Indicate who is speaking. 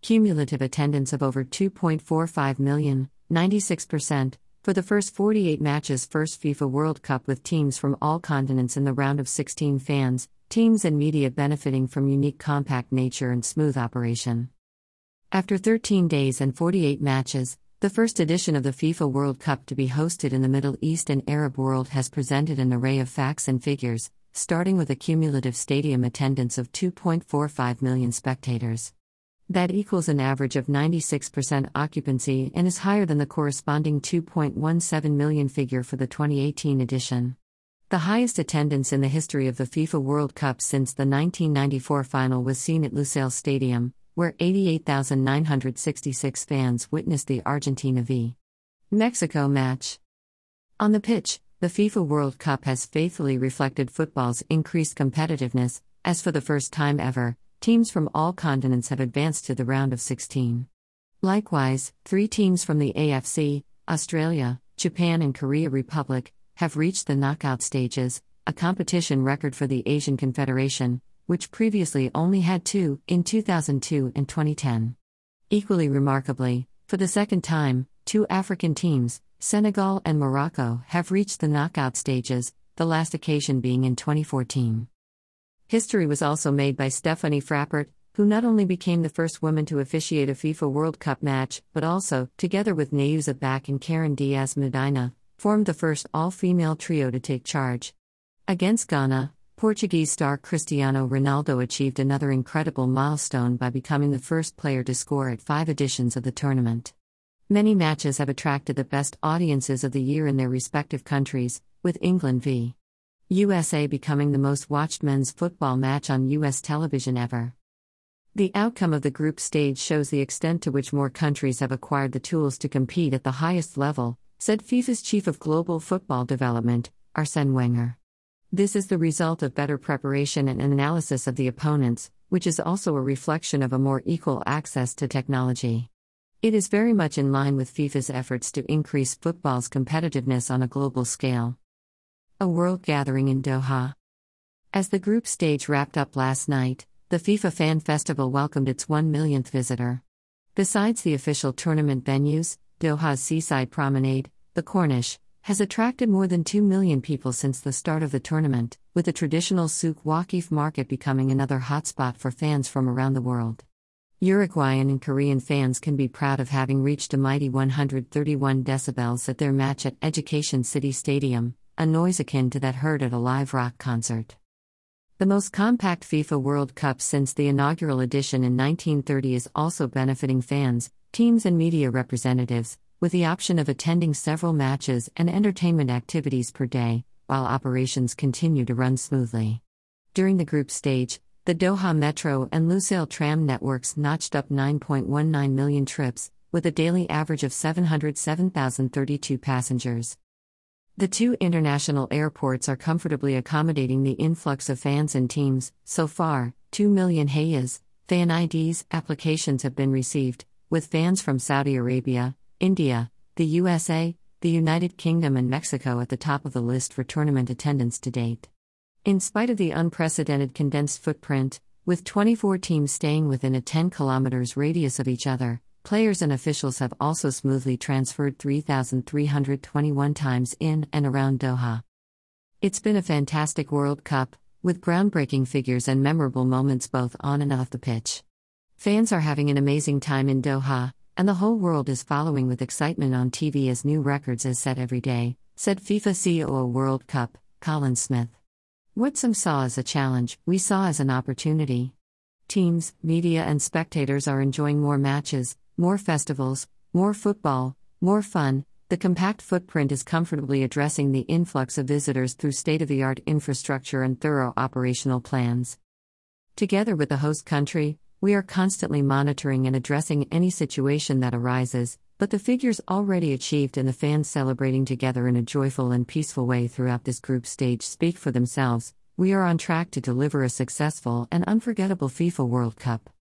Speaker 1: Cumulative attendance of over 2.45 million, 96%, for the first 48 matches. First FIFA World Cup with teams from all continents in the round of 16. Fans, teams and media benefiting from unique compact nature and smooth operation. After 13 days and 48 matches, the first edition of the FIFA World Cup to be hosted in the Middle East and Arab world has presented an array of facts and figures, starting with a cumulative stadium attendance of 2.45 million spectators. That equals an average of 96% occupancy and is higher than the corresponding 2.17 million figure for the 2018 edition. The highest attendance in the history of the FIFA World Cup since the 1994 final was seen at Lusail Stadium, where 88,966 fans witnessed the Argentina v. Mexico match. On the pitch, the FIFA World Cup has faithfully reflected football's increased competitiveness, as for the first time ever, teams from all continents have advanced to the round of 16. Likewise, 3 teams from the AFC, Australia, Japan and Korea Republic, have reached the knockout stages, a competition record for the Asian Confederation, which previously only had 2, in 2002 and 2010. Equally remarkably, for the second time, 2 African teams, Senegal and Morocco, have reached the knockout stages, the last occasion being in 2014. History was also made by Stephanie Frappart, who not only became the first woman to officiate a FIFA World Cup match, but also, together with Neuza Back and Karen Diaz Medina, formed the first all-female trio to take charge. Against Ghana, Portuguese star Cristiano Ronaldo achieved another incredible milestone by becoming the first player to score at 5 editions of the tournament. Many matches have attracted the best audiences of the year in their respective countries, with England v. USA becoming the most watched men's football match on U.S. television ever. The outcome of the group stage shows the extent to which more countries have acquired the tools to compete at the highest level, said FIFA's Chief of Global Football Development, Arsène Wenger. This is the result of better preparation and analysis of the opponents, which is also a reflection of a more equal access to technology. It is very much in line with FIFA's efforts to increase football's competitiveness on a global scale. A world gathering in Doha. As the group stage wrapped up last night, the FIFA Fan Festival welcomed its 1 millionth visitor. Besides the official tournament venues, Doha's seaside promenade, the Corniche, has attracted more than 2 million people since the start of the tournament, with the traditional Souk Waqif market becoming another hotspot for fans from around the world. Uruguayan and Korean fans can be proud of having reached a mighty 131 decibels at their match at Education City Stadium, a noise akin to that heard at a live rock concert. The most compact FIFA World Cup since the inaugural edition in 1930 is also benefiting fans, teams and media representatives, with the option of attending several matches and entertainment activities per day, while operations continue to run smoothly. During the group stage, the Doha Metro and Lusail tram networks notched up 9.19 million trips, with a daily average of 707,032 passengers. The 2 international airports are comfortably accommodating the influx of fans and teams. So far, 2 million Hayas, fan IDs, applications have been received, with fans from Saudi Arabia, India, the USA, the United Kingdom and Mexico at the top of the list for tournament attendance to date. In spite of the unprecedented condensed footprint, with 24 teams staying within a 10 km radius of each other, players and officials have also smoothly transferred 3,321 times in and around Doha. It's been a fantastic World Cup, with groundbreaking figures and memorable moments both on and off the pitch. Fans are having an amazing time in Doha, and the whole world is following with excitement on TV as new records are set every day, said FIFA COO World Cup, Colin Smith. What some saw as a challenge, we saw as an opportunity. Teams, media and spectators are enjoying more matches, more festivals, more football, more fun. The compact footprint is comfortably addressing the influx of visitors through state-of-the-art infrastructure and thorough operational plans. Together with the host country, we are constantly monitoring and addressing any situation that arises, but the figures already achieved and the fans celebrating together in a joyful and peaceful way throughout this group stage speak for themselves. We are on track to deliver a successful and unforgettable FIFA World Cup.